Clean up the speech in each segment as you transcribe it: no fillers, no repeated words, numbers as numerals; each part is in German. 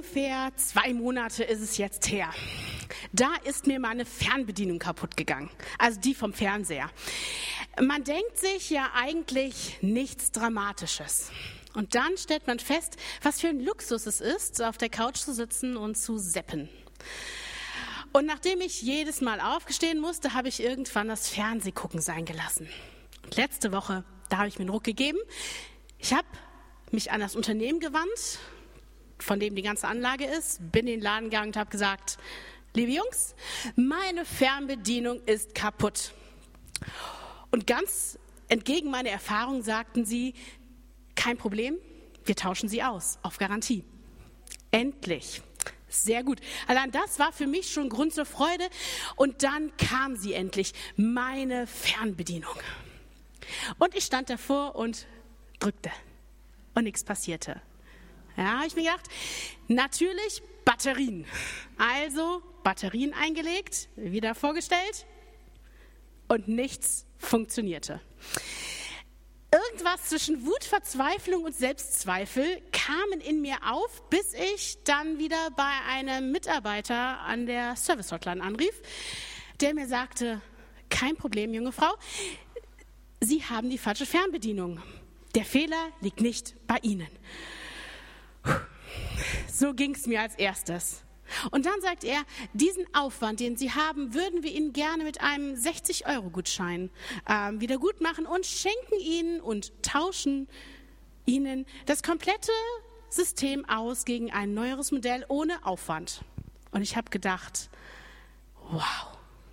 ungefähr 2 Monate ist es jetzt her. Da ist mir meine Fernbedienung kaputt gegangen, also die vom Fernseher. Man denkt sich ja eigentlich nichts Dramatisches. Und dann stellt man fest, was für ein Luxus es ist, auf der Couch zu sitzen und zu zappen. Und nachdem ich jedes Mal aufstehen musste, habe ich irgendwann das Fernsehgucken sein gelassen. Und letzte Woche, da habe ich mir einen Ruck gegeben. Ich habe mich an das Unternehmen gewandt, von dem die ganze Anlage ist, bin in den Laden gegangen und habe gesagt, liebe Jungs, meine Fernbedienung ist kaputt. Und ganz entgegen meiner Erfahrung sagten sie, kein Problem, wir tauschen sie aus, auf Garantie. Endlich. Sehr gut. Allein das war für mich schon Grund zur Freude. Und dann kam sie endlich, meine Fernbedienung. Und ich stand davor und drückte. Und nichts passierte. Ja, ich mir gedacht, natürlich Batterien. Also Batterien eingelegt, wieder vorgestellt und nichts funktionierte. Irgendwas zwischen Wut, Verzweiflung und Selbstzweifel kamen in mir auf, bis ich dann wieder bei einem Mitarbeiter an der Service-Hotline anrief, der mir sagte, kein Problem, junge Frau, Sie haben die falsche Fernbedienung. Der Fehler liegt nicht bei Ihnen. So ging es mir als erstes. Und dann sagt er, diesen Aufwand, den Sie haben, würden wir Ihnen gerne mit einem 60-Euro-Gutschein wieder gut machen und schenken Ihnen und tauschen Ihnen das komplette System aus gegen ein neueres Modell ohne Aufwand. Und ich habe gedacht, wow,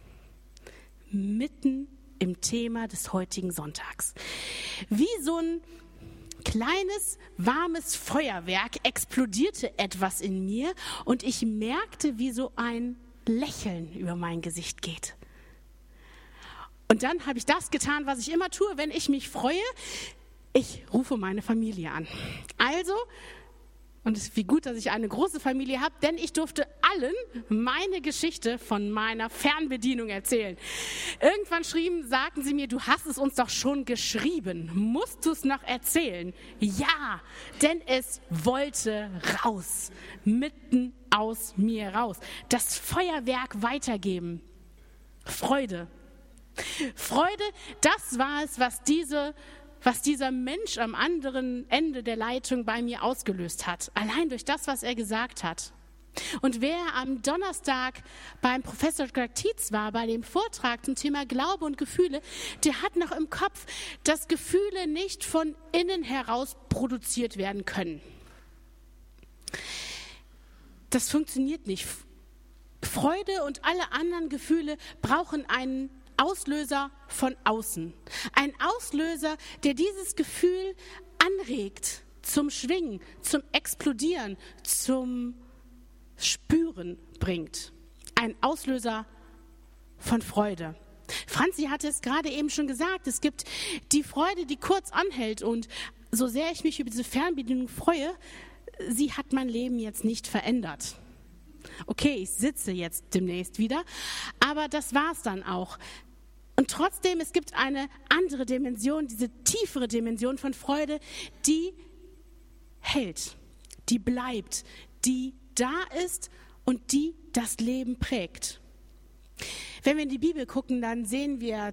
mitten im Thema des heutigen Sonntags. Wie so ein kleines, warmes Feuerwerk explodierte etwas in mir und ich merkte, wie so ein Lächeln über mein Gesicht geht. Und dann habe ich das getan, was ich immer tue, wenn ich mich freue. Ich rufe meine Familie an. Also, und es ist wie gut, dass ich eine große Familie habe, denn ich durfte allen meine Geschichte von meiner Fernbedienung erzählen. Irgendwann sagten sie mir, du hast es uns doch schon geschrieben. Musst du es noch erzählen? Ja, denn es wollte raus, mitten aus mir raus. Das Feuerwerk weitergeben. Freude. Freude, das war es, was dieser Mensch am anderen Ende der Leitung bei mir ausgelöst hat. Allein durch das, was er gesagt hat. Und wer am Donnerstag beim Professor Greg Tietz war, bei dem Vortrag zum Thema Glaube und Gefühle, der hat noch im Kopf, dass Gefühle nicht von innen heraus produziert werden können. Das funktioniert nicht. Freude und alle anderen Gefühle brauchen einen Auslöser von außen. Ein Auslöser, der dieses Gefühl anregt zum Schwingen, zum Explodieren, zum Spüren bringt. Ein Auslöser von Freude. Franzi hatte es gerade eben schon gesagt, es gibt die Freude, die kurz anhält und so sehr ich mich über diese Fernbedienung freue, sie hat mein Leben jetzt nicht verändert. Okay, ich sitze jetzt demnächst wieder, aber das war's dann auch. Und trotzdem, es gibt eine andere Dimension, diese tiefere Dimension von Freude, die hält, die bleibt, die da ist und die das Leben prägt. Wenn wir in die Bibel gucken, dann sehen wir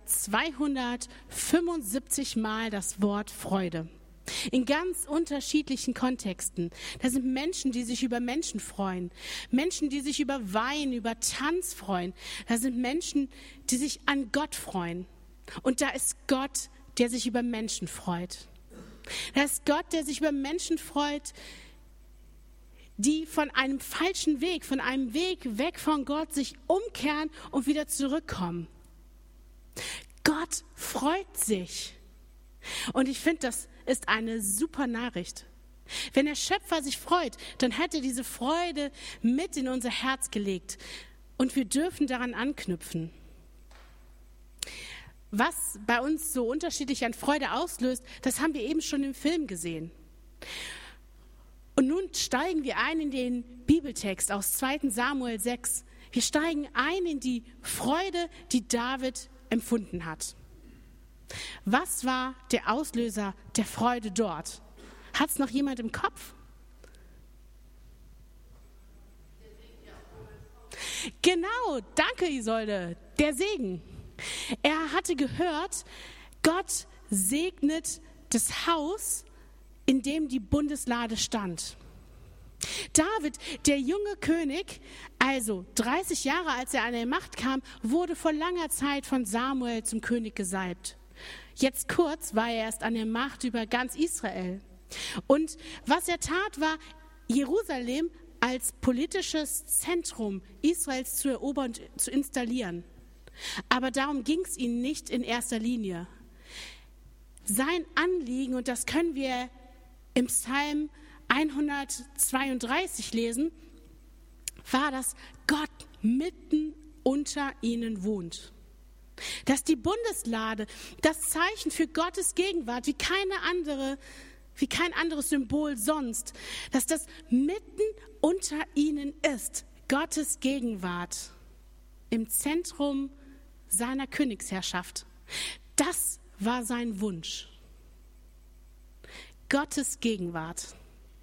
275 Mal das Wort Freude. In ganz unterschiedlichen Kontexten. Da sind Menschen, die sich über Menschen freuen. Menschen, die sich über Wein, über Tanz freuen. Da sind Menschen, die sich an Gott freuen. Und da ist Gott, der sich über Menschen freut. Da ist Gott, der sich über Menschen freut, die von einem falschen Weg, von einem Weg weg von Gott sich umkehren und wieder zurückkommen. Gott freut sich. Und ich finde, das ist eine super Nachricht. Wenn der Schöpfer sich freut, dann hat er diese Freude mit in unser Herz gelegt. Und wir dürfen daran anknüpfen. Was bei uns so unterschiedlich an Freude auslöst, das haben wir eben schon im Film gesehen. Und nun steigen wir ein in den Bibeltext aus 2. Samuel 6. Wir steigen ein in die Freude, die David empfunden hat. Was war der Auslöser der Freude dort? Hat es noch jemand im Kopf? Genau, danke Isolde, der Segen. Er hatte gehört, Gott segnet das Haus, in dem die Bundeslade stand. David, der junge König, also 30 Jahre, als er an die Macht kam, wurde vor langer Zeit von Samuel zum König gesalbt. Jetzt kurz war er erst an der Macht über ganz Israel. Und was er tat, war, Jerusalem als politisches Zentrum Israels zu erobern und zu installieren. Aber darum ging es ihm nicht in erster Linie. Sein Anliegen, und das können wir im Psalm 132 lesen, war, dass Gott mitten unter ihnen wohnt. Dass die Bundeslade, das Zeichen für Gottes Gegenwart, wie kein anderes Symbol sonst, dass das mitten unter ihnen ist, Gottes Gegenwart im Zentrum seiner Königsherrschaft. Das war sein Wunsch. Gottes Gegenwart.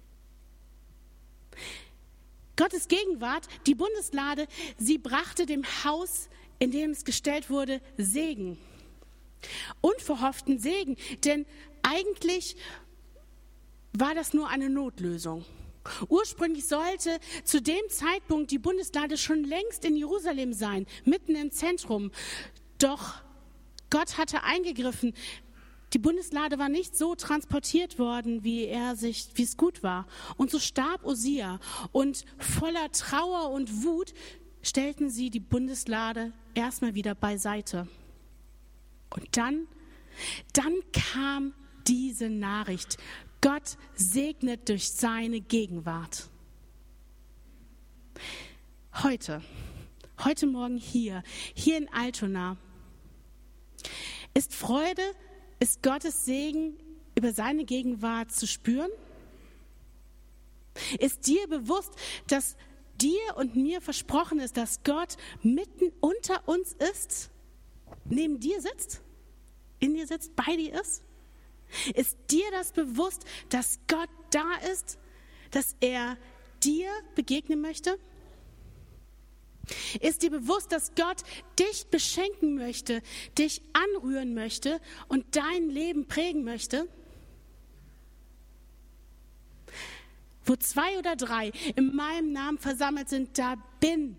Gottes Gegenwart, die Bundeslade, sie brachte dem Haus, in dem es gestellt wurde, Segen. Unverhofften Segen, denn eigentlich war das nur eine Notlösung. Ursprünglich sollte zu dem Zeitpunkt die Bundeslade schon längst in Jerusalem sein, mitten im Zentrum. Doch Gott hatte eingegriffen. Die Bundeslade war nicht so transportiert worden, wie es gut war. Und so starb Usia. Und voller Trauer und Wut stellten sie die Bundeslade erstmal wieder beiseite. Und dann kam diese Nachricht. Gott segnet durch seine Gegenwart. Heute Morgen hier in Altona, ist Freude, ist Gottes Segen über seine Gegenwart zu spüren? Ist dir bewusst, dass dir und mir versprochen ist, dass Gott mitten unter uns ist, neben dir sitzt, in dir sitzt, bei dir ist? Ist dir das bewusst, dass Gott da ist, dass er dir begegnen möchte? Ist dir bewusst, dass Gott dich beschenken möchte, dich anrühren möchte und dein Leben prägen möchte? Wo 2 oder 3 in meinem Namen versammelt sind, da bin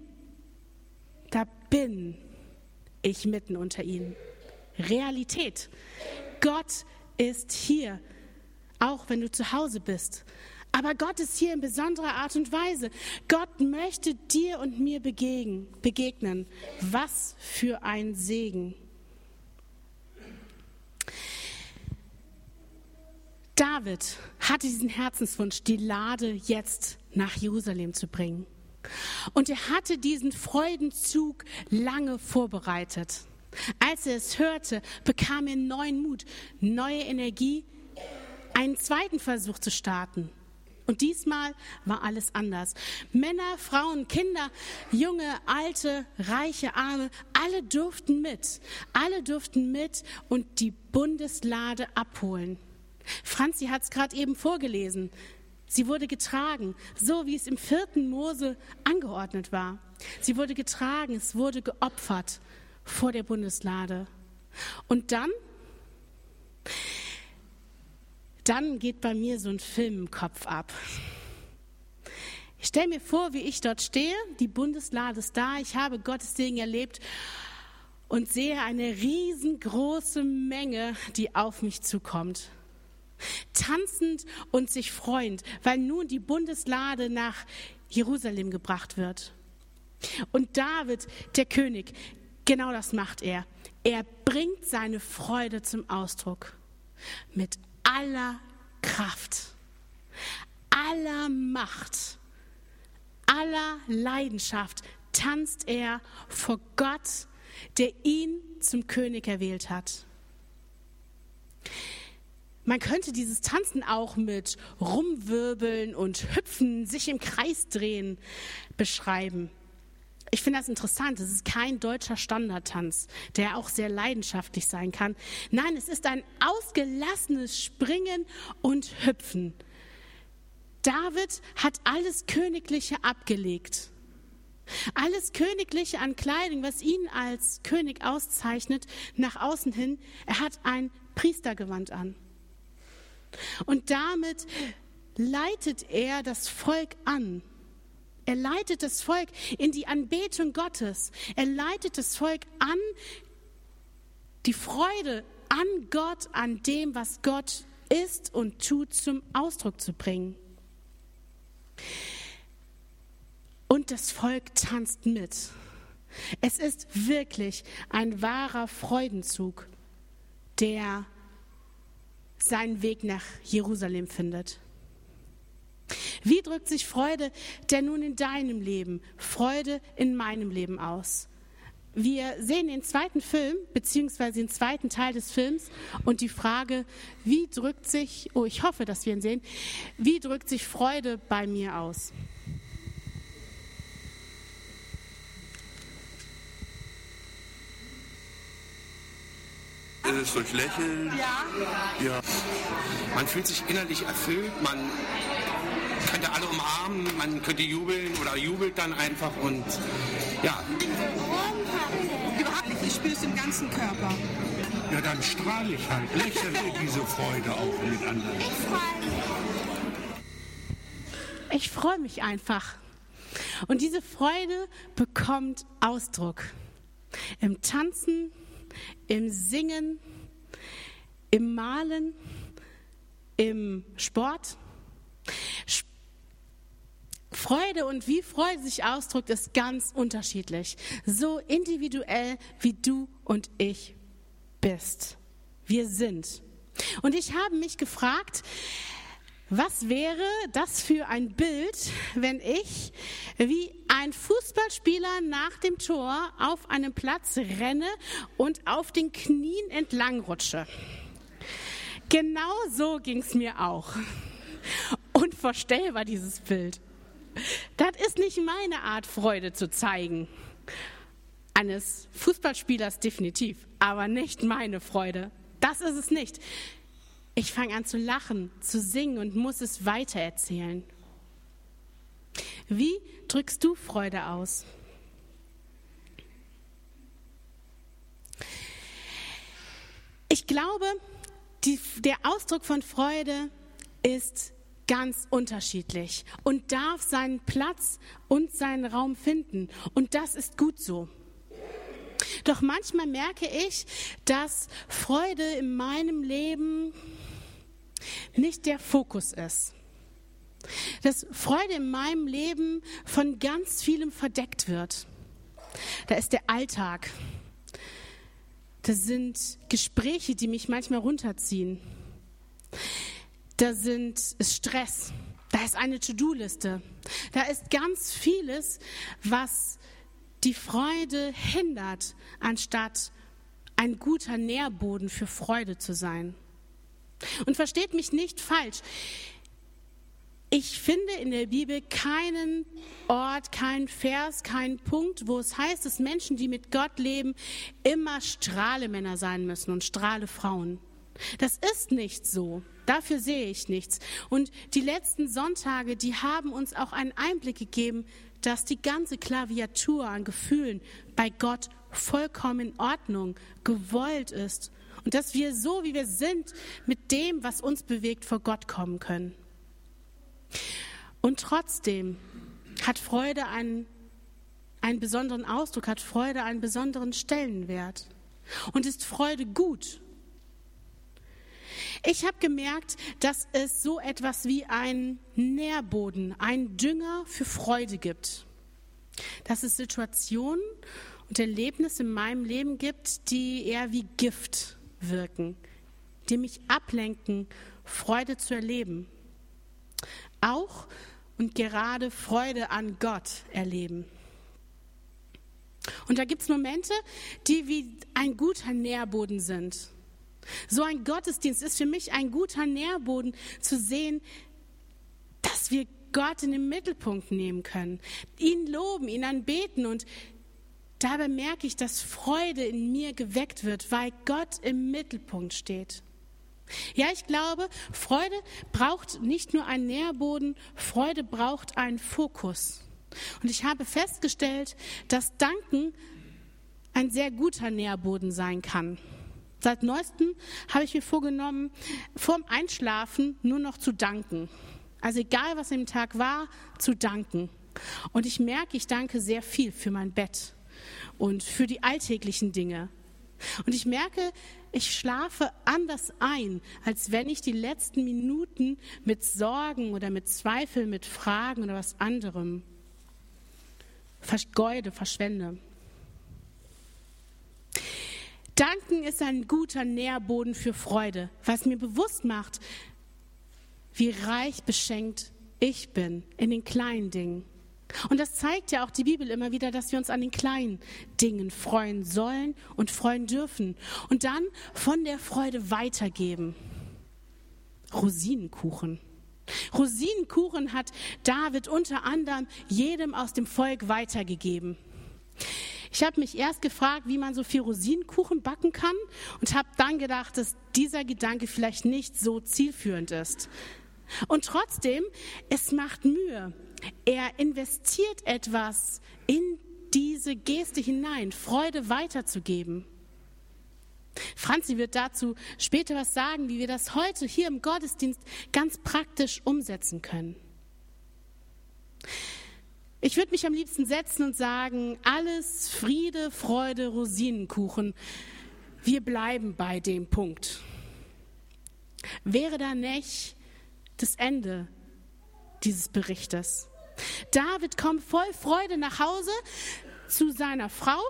ich mitten unter ihnen. Realität. Gott ist hier, auch wenn du zu Hause bist. Aber Gott ist hier in besonderer Art und Weise. Gott möchte dir und mir begegnen. Was für ein Segen. David hatte diesen Herzenswunsch, die Lade jetzt nach Jerusalem zu bringen. Und er hatte diesen Freudenzug lange vorbereitet. Als er es hörte, bekam er neuen Mut, neue Energie, einen zweiten Versuch zu starten. Und diesmal war alles anders. Männer, Frauen, Kinder, junge, alte, reiche, arme, alle durften mit. Alle durften mit und die Bundeslade abholen. Franzi hat es gerade eben vorgelesen. Sie wurde getragen, so wie es im 4. Mose angeordnet war. Sie wurde getragen, es wurde geopfert vor der Bundeslade. Und dann geht bei mir so ein Film im Kopf ab. Ich stelle mir vor, wie ich dort stehe, die Bundeslade ist da, ich habe Gottes Segen erlebt und sehe eine riesengroße Menge, die auf mich zukommt. Tanzend und sich freuend, weil nun die Bundeslade nach Jerusalem gebracht wird. Und David, der König, genau das macht er. Er bringt seine Freude zum Ausdruck. Mit aller Kraft, aller Macht, aller Leidenschaft tanzt er vor Gott, der ihn zum König erwählt hat. Man könnte dieses Tanzen auch mit Rumwirbeln und Hüpfen, sich im Kreis drehen beschreiben. Ich finde das interessant. Es ist kein deutscher Standardtanz, der auch sehr leidenschaftlich sein kann. Nein, es ist ein ausgelassenes Springen und Hüpfen. David hat alles Königliche abgelegt. Alles Königliche an Kleidung, was ihn als König auszeichnet, nach außen hin, er hat ein Priestergewand an. Und damit leitet er das Volk an. Er leitet das Volk in die Anbetung Gottes. Er leitet das Volk an, die Freude an Gott, an dem, was Gott ist und tut, zum Ausdruck zu bringen. Und das Volk tanzt mit. Es ist wirklich ein wahrer Freudenzug, der seinen Weg nach Jerusalem findet. Wie drückt sich Freude denn nun in deinem Leben, Freude in meinem Leben aus? Wir sehen den zweiten Film, beziehungsweise den zweiten Teil des Films und die Frage, ich hoffe, dass wir ihn sehen, wie drückt sich Freude bei mir aus? Ist es durch Lächeln? Ja. Man fühlt sich innerlich erfüllt, man könnte alle umarmen, man könnte jubeln oder jubelt dann einfach und ja. Überhaupt nicht, ich spüre es im ganzen Körper. Ja, dann strahle ich halt, lächle diese Freude auch mit anderen. Ich freue mich einfach. Und diese Freude bekommt Ausdruck im Tanzen, im Singen, im Malen, im Sport. Freude und wie Freude sich ausdrückt, ist ganz unterschiedlich. So individuell, wie du und ich bist. Wir sind. Und ich habe mich gefragt, was wäre das für ein Bild, wenn ich wie ein Fußballspieler nach dem Tor auf einem Platz renne und auf den Knien entlangrutsche? Genau so ging es mir auch. Unvorstellbar, dieses Bild. Das ist nicht meine Art, Freude zu zeigen. Eines Fußballspielers definitiv, aber nicht meine Freude. Das ist es nicht. Ich fange an zu lachen, zu singen und muss es weitererzählen. Wie drückst du Freude aus? Ich glaube, der Ausdruck von Freude ist ganz unterschiedlich und darf seinen Platz und seinen Raum finden. Und das ist gut so. Doch manchmal merke ich, dass Freude in meinem Leben nicht der Fokus ist. Dass Freude in meinem Leben von ganz vielem verdeckt wird. Da ist der Alltag. Das sind Gespräche, die mich manchmal runterziehen. Da ist Stress. Da ist eine To-Do-Liste. Da ist ganz vieles, was die Freude hindert, anstatt ein guter Nährboden für Freude zu sein. Und versteht mich nicht falsch. Ich finde in der Bibel keinen Ort, keinen Vers, keinen Punkt, wo es heißt, dass Menschen, die mit Gott leben, immer Strahlemänner sein müssen und Strahlefrauen. Das ist nicht so. Dafür sehe ich nichts. Und die letzten Sonntage, die haben uns auch einen Einblick gegeben, dass die ganze Klaviatur an Gefühlen bei Gott vollkommen in Ordnung, gewollt ist. Und dass wir so, wie wir sind, mit dem, was uns bewegt, vor Gott kommen können. Und trotzdem hat Freude einen besonderen Ausdruck, hat Freude einen besonderen Stellenwert. Und ist Freude gut? Ich habe gemerkt, dass es so etwas wie einen Nährboden, einen Dünger für Freude gibt. Dass es Situationen und Erlebnisse in meinem Leben gibt, die eher wie Gift wirken, die mich ablenken, Freude zu erleben. Auch und gerade Freude an Gott erleben. Und da gibt es Momente, die wie ein guter Nährboden sind. So ein Gottesdienst ist für mich ein guter Nährboden, zu sehen, dass wir Gott in den Mittelpunkt nehmen können, ihn loben, ihn anbeten, und dabei merke ich, dass Freude in mir geweckt wird, weil Gott im Mittelpunkt steht. Ja, ich glaube, Freude braucht nicht nur einen Nährboden, Freude braucht einen Fokus. Und ich habe festgestellt, dass Danken ein sehr guter Nährboden sein kann. Seit Neuestem habe ich mir vorgenommen, vorm Einschlafen nur noch zu danken. Also egal, was im Tag war, zu danken. Und ich merke, ich danke sehr viel für mein Bett und für die alltäglichen Dinge. Und ich merke, ich schlafe anders ein, als wenn ich die letzten Minuten mit Sorgen oder mit Zweifeln, mit Fragen oder was anderem verschwende. Danken ist ein guter Nährboden für Freude, was mir bewusst macht, wie reich beschenkt ich bin in den kleinen Dingen. Und das zeigt ja auch die Bibel immer wieder, dass wir uns an den kleinen Dingen freuen sollen und freuen dürfen und dann von der Freude weitergeben. Rosinenkuchen. Rosinenkuchen hat David unter anderem jedem aus dem Volk weitergegeben. Ich habe mich erst gefragt, wie man so viel Rosinenkuchen backen kann und habe dann gedacht, dass dieser Gedanke vielleicht nicht so zielführend ist. Und trotzdem, es macht Mühe. Er investiert etwas in diese Geste hinein, Freude weiterzugeben. Franzi wird dazu später was sagen, wie wir das heute hier im Gottesdienst ganz praktisch umsetzen können. Ich würde mich am liebsten setzen und sagen, alles Friede, Freude, Rosinenkuchen. Wir bleiben bei dem Punkt. Wäre da nicht das Ende dieses Berichtes? David kommt voll Freude nach Hause zu seiner Frau.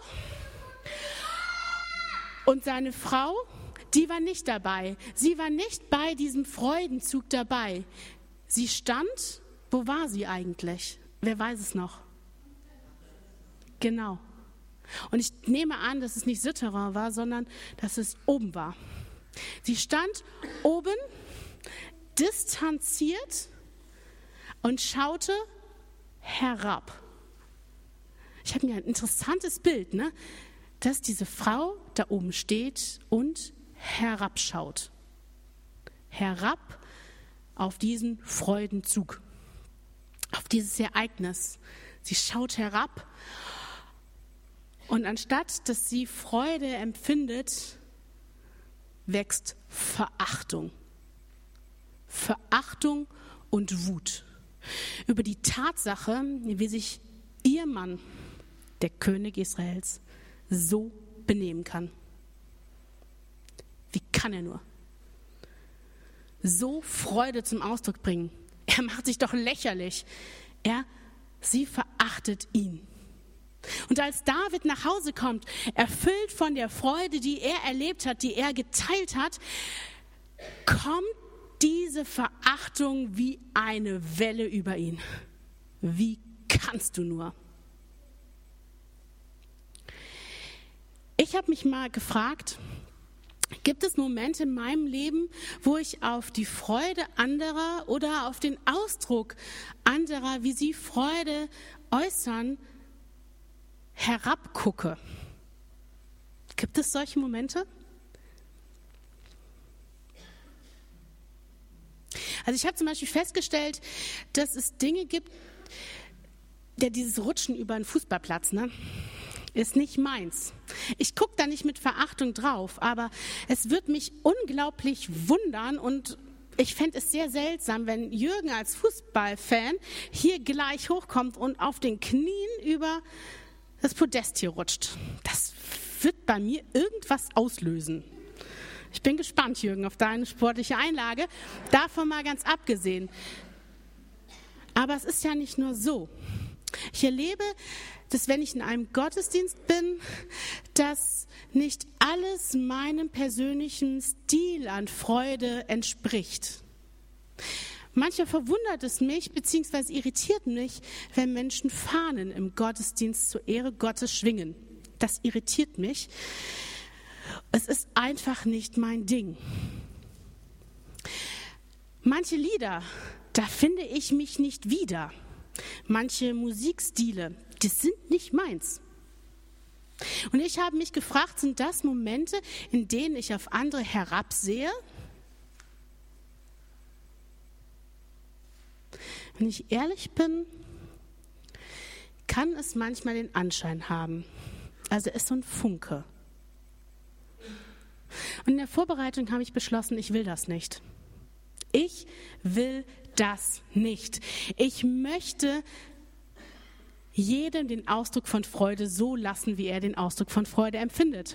Und seine Frau, die war nicht dabei. Sie war nicht bei diesem Freudenzug dabei. Sie stand, wo war sie eigentlich? Wer weiß es noch? Genau. Und ich nehme an, dass es nicht Sitterer war, sondern dass es oben war. Sie stand oben, distanziert und schaute herab. Ich habe mir ein interessantes Bild, ne? Dass diese Frau da oben steht und herabschaut. Herab auf diesen Freudenzug, auf dieses Ereignis. Sie schaut herab und anstatt, dass sie Freude empfindet, wächst Verachtung. Verachtung und Wut über die Tatsache, wie sich ihr Mann, der König Israels, so benehmen kann. Wie kann er nur so Freude zum Ausdruck bringen? Er macht sich doch lächerlich. Sie verachtet ihn. Und als David nach Hause kommt, erfüllt von der Freude, die er erlebt hat, die er geteilt hat, kommt diese Verachtung wie eine Welle über ihn. Wie kannst du nur? Ich habe mich mal gefragt, gibt es Momente in meinem Leben, wo ich auf die Freude anderer oder auf den Ausdruck anderer, wie sie Freude äußern, herabgucke? Gibt es solche Momente? Also ich habe zum Beispiel festgestellt, dass es Dinge gibt, dieses Rutschen über einen Fußballplatz, ne? Ist nicht meins. Ich gucke da nicht mit Verachtung drauf, aber es wird mich unglaublich wundern und ich fände es sehr seltsam, wenn Jürgen als Fußballfan hier gleich hochkommt und auf den Knien über das Podest hier rutscht. Das wird bei mir irgendwas auslösen. Ich bin gespannt, Jürgen, auf deine sportliche Einlage. Davon mal ganz abgesehen. Aber es ist ja nicht nur so. Ich erlebe, dass wenn ich in einem Gottesdienst bin, dass nicht alles meinem persönlichen Stil an Freude entspricht. Manchmal verwundert es mich bzw. irritiert mich, wenn Menschen Fahnen im Gottesdienst zur Ehre Gottes schwingen. Das irritiert mich. Es ist einfach nicht mein Ding. Manche Lieder, da finde ich mich nicht wieder. Manche Musikstile, das sind nicht meins. Und ich habe mich gefragt, sind das Momente, in denen ich auf andere herabsehe? Wenn ich ehrlich bin, kann es manchmal den Anschein haben. Also ist so ein Funke. Und in der Vorbereitung habe ich beschlossen, ich will das nicht. Ich will das nicht. Ich möchte jedem den Ausdruck von Freude so lassen, wie er den Ausdruck von Freude empfindet.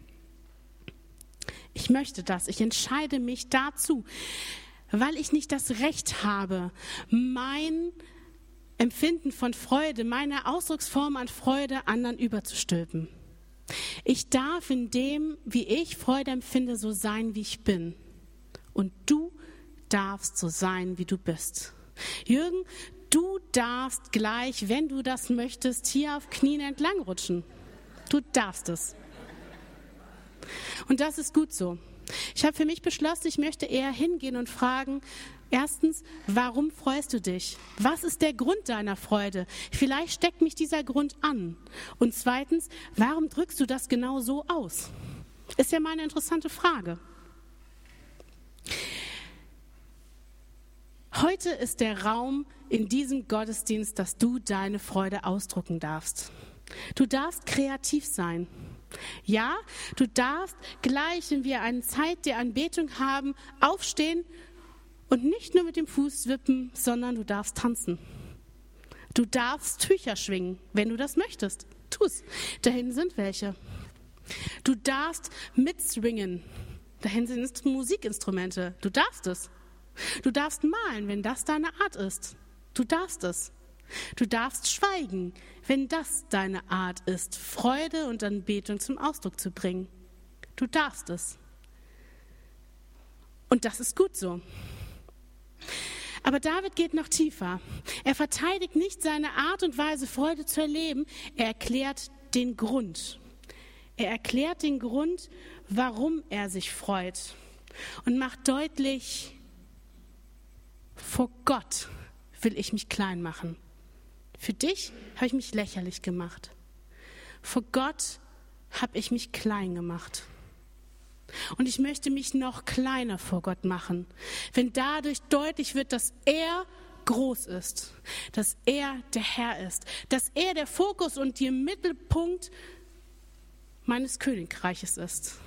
Ich möchte das. Ich entscheide mich dazu, weil ich nicht das Recht habe, mein Empfinden von Freude, meine Ausdrucksform an Freude anderen überzustülpen. Ich darf in dem, wie ich Freude empfinde, so sein, wie ich bin. Und du darfst so sein, wie du bist. Jürgen, du darfst gleich, wenn du das möchtest, hier auf Knien entlang rutschen. Du darfst es. Und das ist gut so. Ich habe für mich beschlossen, ich möchte eher hingehen und fragen, erstens, warum freust du dich? Was ist der Grund deiner Freude? Vielleicht steckt mich dieser Grund an. Und zweitens, warum drückst du das genau so aus? Ist ja mal eine interessante Frage. Heute ist der Raum in diesem Gottesdienst, dass du deine Freude ausdrücken darfst. Du darfst kreativ sein. Ja, du darfst gleich, wenn wir eine Zeit der Anbetung haben, aufstehen und nicht nur mit dem Fuß wippen, sondern du darfst tanzen. Du darfst Tücher schwingen, wenn du das möchtest. Tu's. Da hinten sind welche. Du darfst mitswingen. Da hinten sind Musikinstrumente. Du darfst es. Du darfst malen, wenn das deine Art ist. Du darfst es. Du darfst schweigen, wenn das deine Art ist, Freude und Anbetung zum Ausdruck zu bringen. Du darfst es. Und das ist gut so. Aber David geht noch tiefer. Er verteidigt nicht seine Art und Weise, Freude zu erleben. Er erklärt den Grund. Er erklärt den Grund, warum er sich freut. Und macht deutlich, vor Gott will ich mich klein machen. Für dich habe ich mich lächerlich gemacht. Vor Gott habe ich mich klein gemacht. Und ich möchte mich noch kleiner vor Gott machen, wenn dadurch deutlich wird, dass er groß ist, dass er der Herr ist, dass er der Fokus und der Mittelpunkt meines Königreiches ist.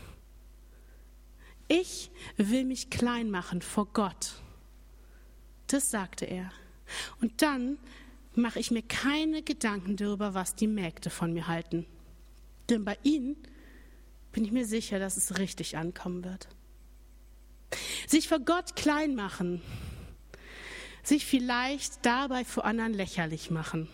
Ich will mich klein machen vor Gott. Das sagte er. Und dann mache ich mir keine Gedanken darüber, was die Mägde von mir halten. Denn bei ihnen bin ich mir sicher, dass es richtig ankommen wird. Sich vor Gott klein machen, sich vielleicht dabei vor anderen lächerlich machen.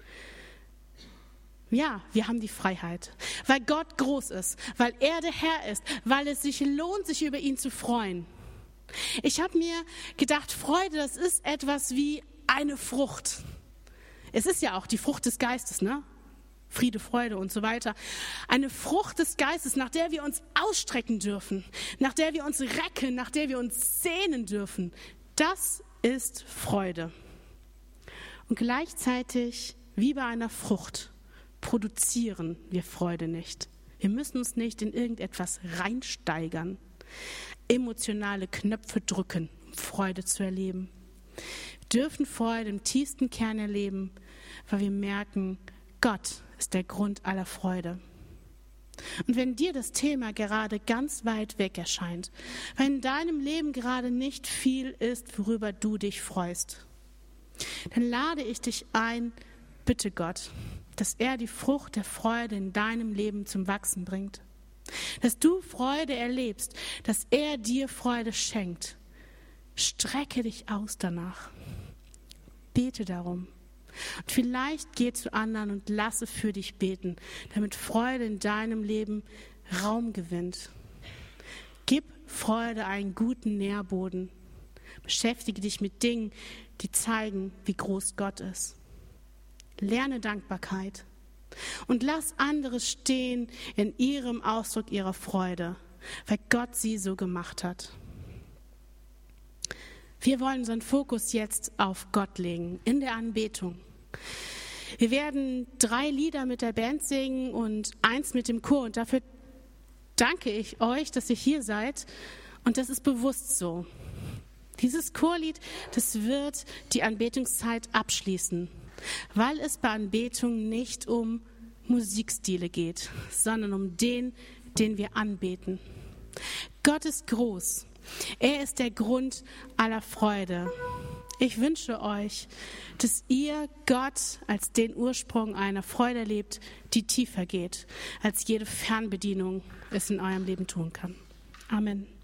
Ja, wir haben die Freiheit, weil Gott groß ist, weil er der Herr ist, weil es sich lohnt, sich über ihn zu freuen. Ich habe mir gedacht, Freude, das ist etwas wie eine Frucht. Es ist ja auch die Frucht des Geistes, ne? Friede, Freude und so weiter. Eine Frucht des Geistes, nach der wir uns ausstrecken dürfen, nach der wir uns recken, nach der wir uns sehnen dürfen. Das ist Freude. Und gleichzeitig, wie bei einer Frucht, produzieren wir Freude nicht. Wir müssen uns nicht in irgendetwas reinsteigern, emotionale Knöpfe drücken, um Freude zu erleben. Wir dürfen Freude im tiefsten Kern erleben, weil wir merken, Gott ist der Grund aller Freude. Und wenn dir das Thema gerade ganz weit weg erscheint, weil in deinem Leben gerade nicht viel ist, worüber du dich freust, dann lade ich dich ein, bitte Gott, dass er die Frucht der Freude in deinem Leben zum Wachsen bringt. Dass du Freude erlebst, dass er dir Freude schenkt. Strecke dich aus danach. Bete darum. Und vielleicht geh zu anderen und lasse für dich beten, damit Freude in deinem Leben Raum gewinnt. Gib Freude einen guten Nährboden. Beschäftige dich mit Dingen, die zeigen, wie groß Gott ist. Lerne Dankbarkeit und lass andere stehen in ihrem Ausdruck ihrer Freude, weil Gott sie so gemacht hat. Wir wollen unseren Fokus jetzt auf Gott legen, in der Anbetung. Wir werden 3 Lieder mit der Band singen und 1 mit dem Chor. Und dafür danke ich euch, dass ihr hier seid. Und das ist bewusst so. Dieses Chorlied, das wird die Anbetungszeit abschließen. weil es bei Anbetung nicht um Musikstile geht, sondern um den wir anbeten. Gott ist groß. Er ist der Grund aller Freude. Ich wünsche euch, dass ihr Gott als den Ursprung einer Freude erlebt, die tiefer geht, als jede Fernbedienung es in eurem Leben tun kann. Amen.